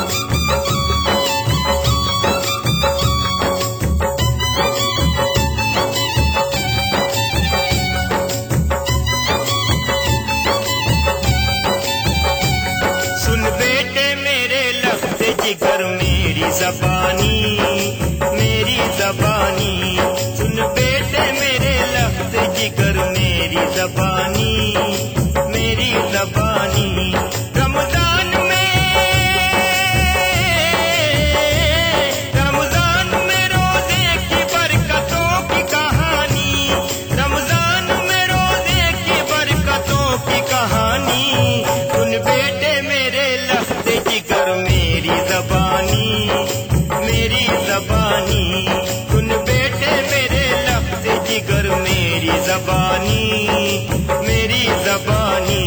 सुन बेटे मेरे लफ्ज़ जिगर मेरी ज़बानी, मेरी ज़बानी। सुन बेटे मेरे लफ्ज़ जिगर मेरी ज़बानी, मेरी ज़बानी। रमज़ान में रोज़े की बरकतों की कहानी, रमज़ान में रोज़े की बरकतों की कहानी। सुन बेटे मेरे लफ्ज़ जिगर मेरी ज़बानी, मेरी ज़बानी। सुन बेटे मेरे लफ्ज़ जिगर मेरी ज़बानी, मेरी ज़बानी।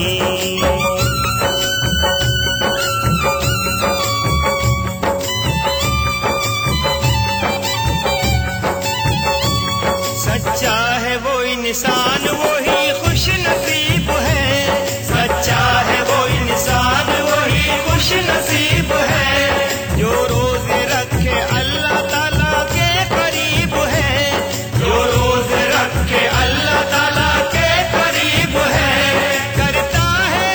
सच्चा है वो इंसान वही खुश नसीब है, सच्चा है वो इंसान वही खुश नसीब है। जो रोज़े रखे अल्लाह ताला के करीब है, जो रोज़े रखे अल्लाह ताला के करीब है। करता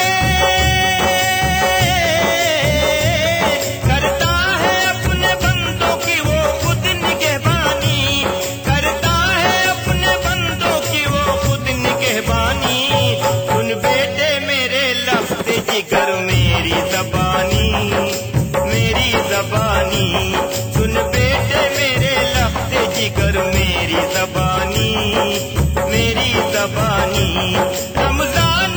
है अपने बंदों की वो खुद निगहबानी, करता है अपने बंदों की वो खुद निगहबानी। सुन बेटे मेरे लफ्ज़ जिगर मेरी ज़बानी, मेरी ज़बानी। सुन बेटे मेरे लफ्ज़ जिगर मेरी ज़बानी, मेरी ज़बानी। रमज़ान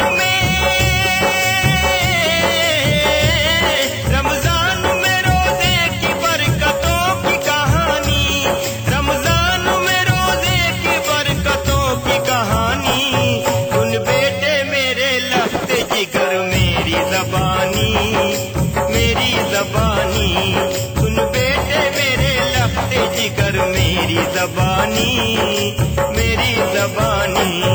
में रोज़े की बरकतों की कहानी, रमज़ान में रोज़े की बरकतों की कहानी। सुन बेटे मेरे लफ्ज़ जिगर मेरी ज़बानी, मेरी ज़बानी। सुन बेटे मेरे लफ्ज़ जिगर मेरी ज़बानी, मेरी ज़बानी।